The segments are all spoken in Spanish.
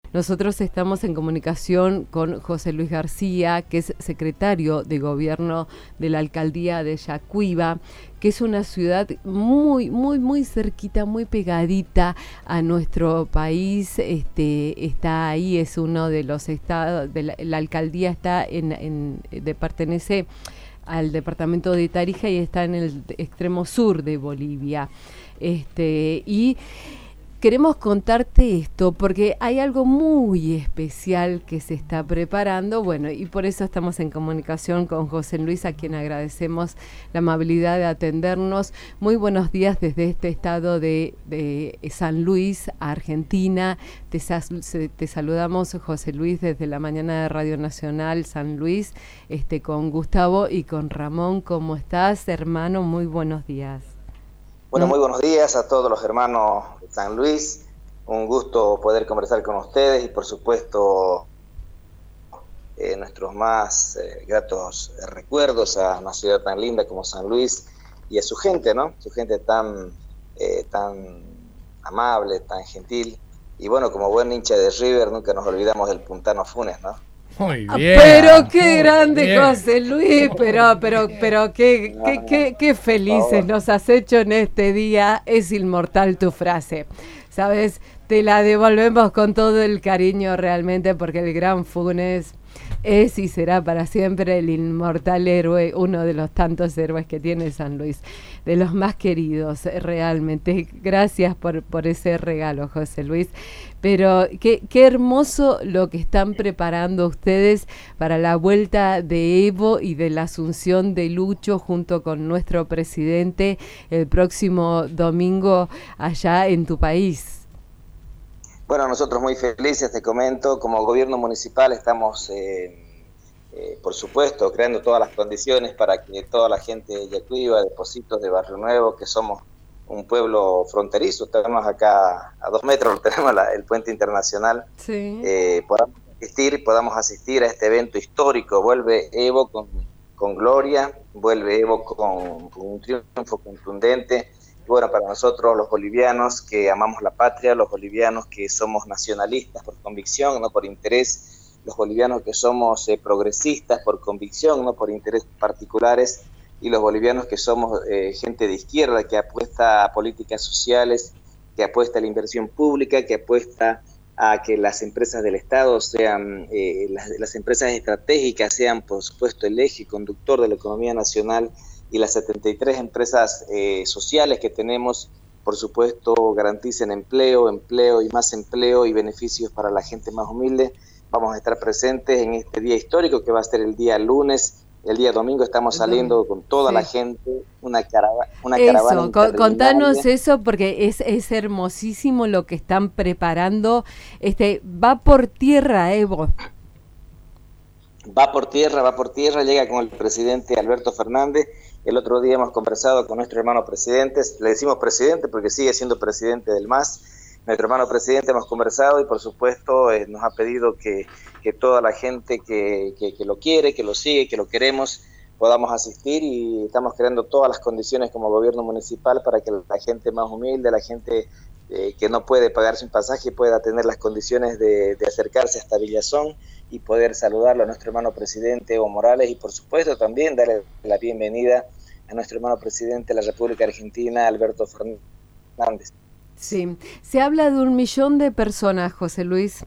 Nosotros estamos en comunicación con José Luis García, que es secretario de Gobierno de la Alcaldía de Yacuiba, que es una ciudad muy cerquita, muy pegadita a nuestro país. Está ahí, es uno de los estados, la alcaldía está pertenece al departamento de Tarija y está en el extremo sur de Bolivia. Y queremos contarte esto porque hay algo muy especial que se está preparando, bueno, y por eso estamos en comunicación con José Luis, a quien agradecemos la amabilidad de atendernos. Muy buenos días desde este estado de San Luis, Argentina. Te saludamos, José Luis, desde la mañana de Radio Nacional San Luis, con Gustavo y con Ramón. ¿Cómo estás, hermano? Muy buenos días. Bueno, muy buenos días a todos los hermanos de San Luis. Un gusto poder conversar con ustedes y, por supuesto, nuestros más gratos recuerdos a una ciudad tan linda como San Luis y a su gente, ¿no? Su gente tan amable, tan gentil. Y bueno, como buen hincha de River, nunca nos olvidamos del puntano Funes, ¿no? Muy bien. Pero qué grande, bien. José Luis, pero qué felices nos has hecho en este día. Es inmortal tu frase, ¿sabes? Te la devolvemos con todo el cariño realmente, porque el gran Funes es y será para siempre el inmortal héroe, uno de los tantos héroes que tiene San Luis, de los más queridos realmente. Gracias por ese regalo, José Luis. Pero qué hermoso lo que están preparando ustedes para la vuelta de Evo y de la asunción de Lucho junto con nuestro presidente el próximo domingo allá en tu país. Bueno, nosotros muy felices, te comento, como gobierno municipal estamos, por supuesto, creando todas las condiciones para que toda la gente de Yacuiba, de Pocitos, de Barrio Nuevo, que somos un pueblo fronterizo, tenemos acá a 2 metros, tenemos el puente internacional, sí. podamos asistir a este evento histórico. Vuelve Evo con gloria, vuelve Evo con un triunfo contundente. Bueno, para nosotros los bolivianos que amamos la patria, los bolivianos que somos nacionalistas por convicción, no por interés, los bolivianos que somos progresistas por convicción, no por intereses particulares, y los bolivianos que somos gente de izquierda, que apuesta a políticas sociales, que apuesta a la inversión pública, que apuesta a que las empresas del Estado sean, las empresas estratégicas sean, por supuesto, el eje conductor de la economía nacional, y las 73 empresas sociales que tenemos, por supuesto, garanticen empleo y más empleo y beneficios para la gente más humilde. Vamos a estar presentes en este día histórico que va a ser el día lunes. El día domingo estamos saliendo con toda la gente, una caravana. Contanos eso, porque es hermosísimo lo que están preparando. Va por tierra, Evo. Va por tierra, llega con el presidente Alberto Fernández. El otro día hemos conversado con nuestro hermano presidente, le decimos presidente porque sigue siendo presidente del MAS. Nuestro hermano presidente, hemos conversado y por supuesto nos ha pedido que toda la gente que lo quiere, que lo sigue, que lo queremos, podamos asistir, y estamos creando todas las condiciones como gobierno municipal para que la gente más humilde, la gente que no puede pagarse un pasaje, pueda tener las condiciones de acercarse hasta Villazón y poder saludarlo a nuestro hermano presidente Evo Morales, y por supuesto también darle la bienvenida a nuestro hermano presidente de la República Argentina, Alberto Fernández. Sí, se habla de 1 millón de personas, José Luis.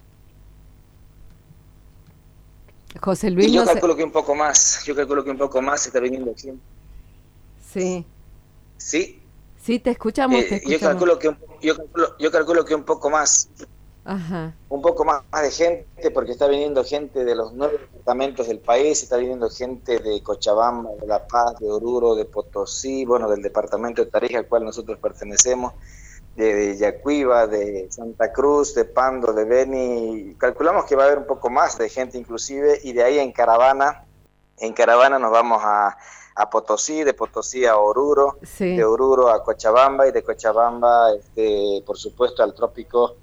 José Luis, y yo calculo que un poco más, se está viniendo aquí. Sí. ¿Sí? Sí, te escuchamos, Yo calculo que un poco más. Ajá. Un poco más de gente, porque está viniendo gente de los 9 departamentos del país, está viniendo gente de Cochabamba, de La Paz, de Oruro, de Potosí, bueno, del departamento de Tarija al cual nosotros pertenecemos, de Yacuiba, de Santa Cruz, de Pando, de Beni. Calculamos que va a haber un poco más de gente inclusive, y de ahí en caravana nos vamos a Potosí, de Potosí a Oruro, sí. De Oruro a Cochabamba, y de Cochabamba, por supuesto, al trópico,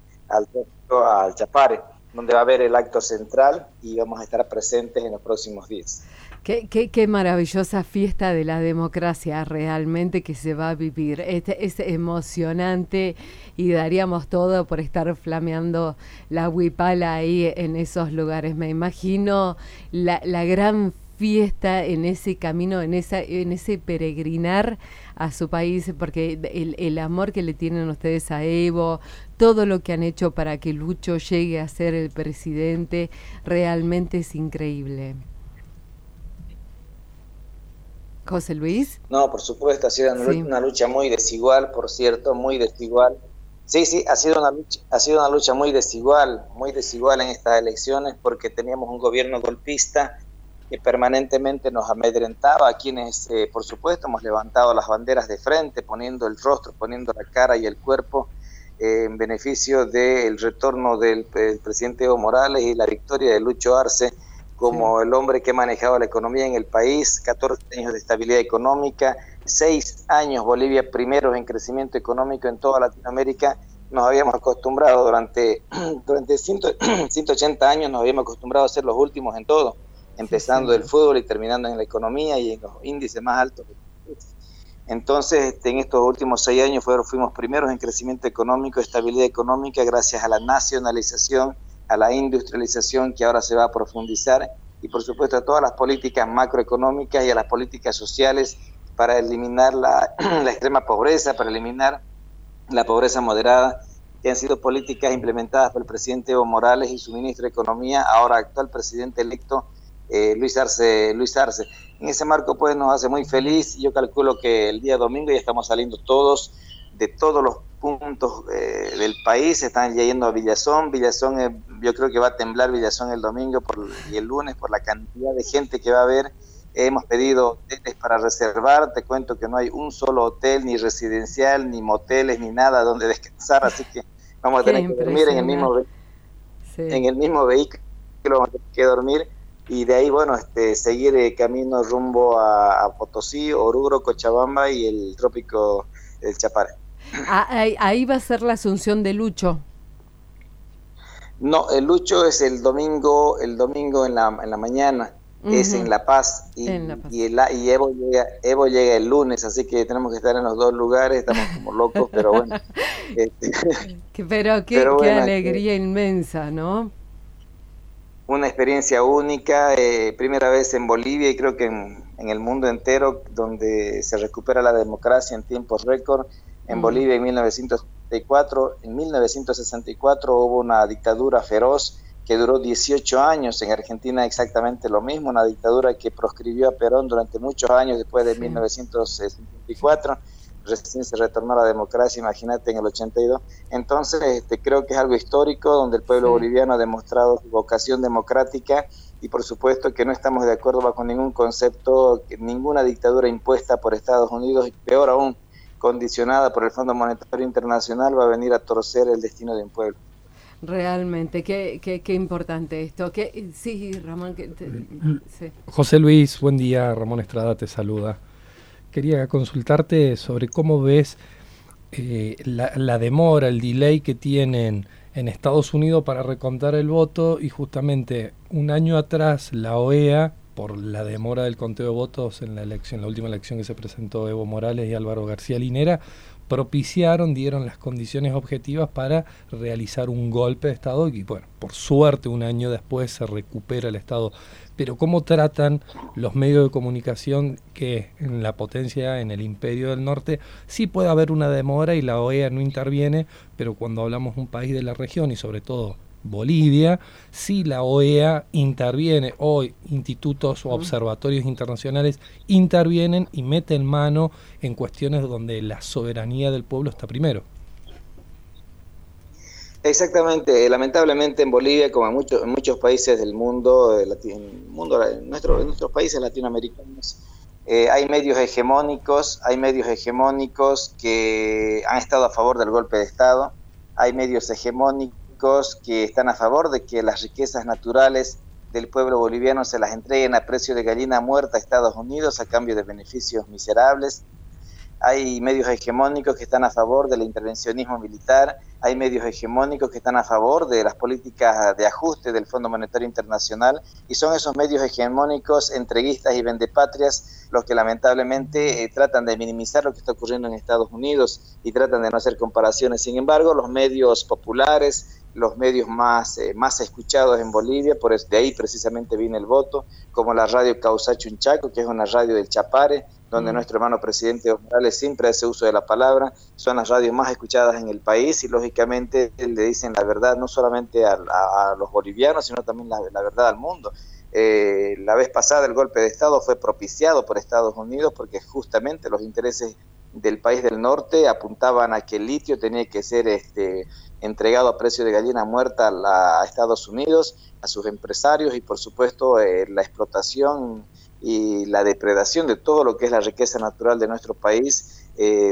al Chapare, donde va a haber el acto central y vamos a estar presentes en los próximos días. Qué maravillosa fiesta de la democracia realmente que se va a vivir. Es emocionante y daríamos todo por estar flameando la huipala ahí en esos lugares. Me imagino la gran fiesta en ese camino, en ese peregrinar a su país, porque el amor que le tienen ustedes a Evo, todo lo que han hecho para que Lucho llegue a ser el presidente, realmente es increíble. José Luis. No, por supuesto, ha sido una lucha muy desigual, por cierto, muy desigual. Sí, ha sido una lucha muy desigual en estas elecciones, porque teníamos un gobierno golpista que permanentemente nos amedrentaba a quienes, por supuesto, hemos levantado las banderas de frente, poniendo el rostro, poniendo la cara y el cuerpo en beneficio del retorno del presidente Evo Morales y la victoria de Lucho Arce como el hombre que manejaba la economía en el país. 14 años de estabilidad económica, 6 años Bolivia primeros en crecimiento económico en toda Latinoamérica. Nos habíamos acostumbrado durante 180 años, nos habíamos acostumbrado a ser los últimos en todo, empezando del fútbol y terminando en la economía y en los índices más altos. Entonces, en estos últimos 6 años fuimos primeros en crecimiento económico, estabilidad económica, gracias a la nacionalización, a la industrialización que ahora se va a profundizar, y por supuesto a todas las políticas macroeconómicas y a las políticas sociales para eliminar la extrema pobreza, para eliminar la pobreza moderada, que han sido políticas implementadas por el presidente Evo Morales y su ministro de Economía, ahora actual presidente electo, Luis Arce. En ese marco pues nos hace muy feliz. Yo calculo que el día domingo ya estamos saliendo todos de todos los puntos del país, están ya yendo a Villazón. Yo creo que va a temblar Villazón el domingo y el lunes por la cantidad de gente que va a haber. Hemos pedido hoteles para reservar, te cuento que no hay un solo hotel, ni residencial, ni moteles, ni nada donde descansar, así que vamos a tener que dormir en el mismo vehículo, vamos a tener que dormir, y de ahí, bueno, seguir camino rumbo a Potosí, Oruro, Cochabamba y el trópico del Chapare. Ahí va a ser la asunción de Lucho. No, el Lucho es el domingo en la mañana. Es en La Paz, y Evo llega el lunes, así que tenemos que estar en los dos lugares, estamos como locos, pero bueno. Pero qué alegría inmensa, ¿no? Una experiencia única, primera vez en Bolivia y creo que en el mundo entero, donde se recupera la democracia en tiempos récord. En Bolivia en 1964 hubo una dictadura feroz que duró 18 años. En Argentina exactamente lo mismo, una dictadura que proscribió a Perón durante muchos años después de 1964, recién se retornó a la democracia, imagínate, en el 82. Entonces creo que es algo histórico, donde el pueblo boliviano ha demostrado su vocación democrática, y por supuesto que no estamos de acuerdo bajo ningún concepto, ninguna dictadura impuesta por Estados Unidos, y peor aún, condicionada por el Fondo Monetario Internacional, va a venir a torcer el destino de un pueblo. Realmente, qué importante esto. Sí, Ramón. Sí. José Luis, buen día. Ramón Estrada te saluda. Quería consultarte sobre cómo ves la demora, el delay que tienen en Estados Unidos para recontar el voto, y justamente un año atrás la OEA, por la demora del conteo de votos en la última elección que se presentó Evo Morales y Álvaro García Linera, dieron las condiciones objetivas para realizar un golpe de Estado, y bueno, por suerte un año después se recupera el Estado. Pero ¿cómo tratan los medios de comunicación que en la potencia, en el imperio del norte, sí puede haber una demora y la OEA no interviene, pero cuando hablamos de un país de la región y sobre todo Bolivia, sí la OEA interviene, hoy institutos o observatorios internacionales intervienen y meten mano en cuestiones donde la soberanía del pueblo está primero? Exactamente, lamentablemente en Bolivia, como en muchos países del mundo, en nuestros países latinoamericanos, hay medios hegemónicos que han estado a favor del golpe de Estado, hay medios hegemónicos que están a favor de que las riquezas naturales del pueblo boliviano se las entreguen a precio de gallina muerta a Estados Unidos a cambio de beneficios miserables. hay medios hegemónicos que están a favor del intervencionismo militar, hay medios hegemónicos que están a favor de las políticas de ajuste del Fondo Monetario Internacional, y son esos medios hegemónicos, entreguistas y vendepatrias los que lamentablemente tratan de minimizar lo que está ocurriendo en Estados Unidos y tratan de no hacer comparaciones. Sin embargo, los medios populares, los medios más escuchados en Bolivia, de ahí precisamente viene el voto, como la radio Causacho-Chaco, que es una radio del Chapare, donde nuestro hermano presidente Evo Morales siempre hace uso de la palabra, son las radios más escuchadas en el país y lógicamente le dicen la verdad no solamente a los bolivianos, sino también la verdad al mundo. La vez pasada el golpe de Estado fue propiciado por Estados Unidos porque justamente los intereses del país del norte apuntaban a que el litio tenía que ser entregado a precio de gallina muerta a Estados Unidos, a sus empresarios, y por supuesto la explotación y la depredación de todo lo que es la riqueza natural de nuestro país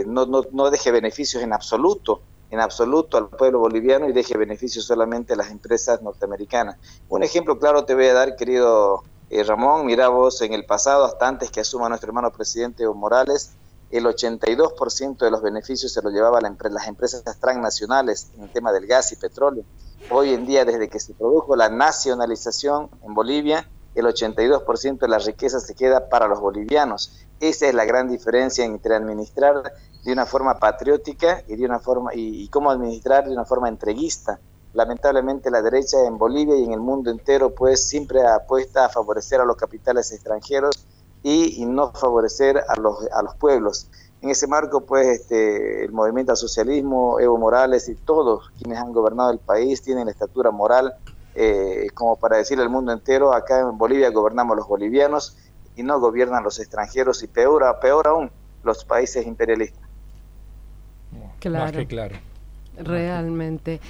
no deje beneficios en absoluto al pueblo boliviano y deje beneficios solamente a las empresas norteamericanas. Un ejemplo claro te voy a dar, querido Ramón. Mira vos, en el pasado, hasta antes que asuma nuestro hermano presidente Evo Morales, el 82% de los beneficios se lo llevaban las empresas transnacionales en el tema del gas y petróleo. Hoy en día, desde que se produjo la nacionalización en Bolivia, el 82% de la riqueza se queda para los bolivianos. Esa es la gran diferencia entre administrar de una forma patriótica y cómo administrar de una forma entreguista. Lamentablemente la derecha en Bolivia y en el mundo entero pues siempre apuesta a favorecer a los capitales extranjeros y no favorecer a los pueblos. En ese marco pues el movimiento al socialismo, Evo Morales y todos quienes han gobernado el país tienen la estatura moral como para decirle al mundo entero: acá en Bolivia gobernamos los bolivianos y no gobiernan los extranjeros, y peor aún, los países imperialistas. Claro. Más que claro. Realmente.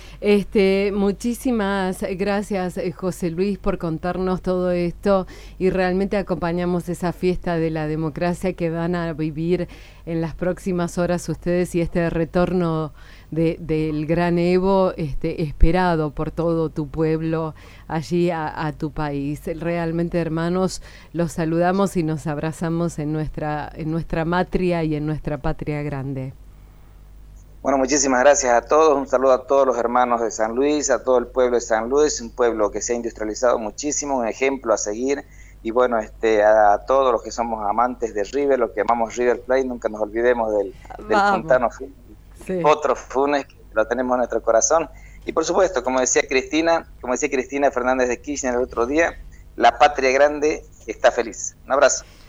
Muchísimas gracias, José Luis, por contarnos todo esto, y realmente acompañamos esa fiesta de la democracia que van a vivir en las próximas horas ustedes, y este retorno del gran Evo esperado por todo tu pueblo allí a tu país. Realmente, hermanos, los saludamos y nos abrazamos en nuestra matria y en nuestra patria grande. Bueno, muchísimas gracias a todos, un saludo a todos los hermanos de San Luis, a todo el pueblo de San Luis, un pueblo que se ha industrializado muchísimo, un ejemplo a seguir, y bueno, a todos los que somos amantes de River, los que amamos River Plate, nunca nos olvidemos del puntano Funes, sí. Otro Funes, que lo tenemos en nuestro corazón, y por supuesto, como decía Cristina Fernández de Kirchner el otro día, la patria grande está feliz. Un abrazo.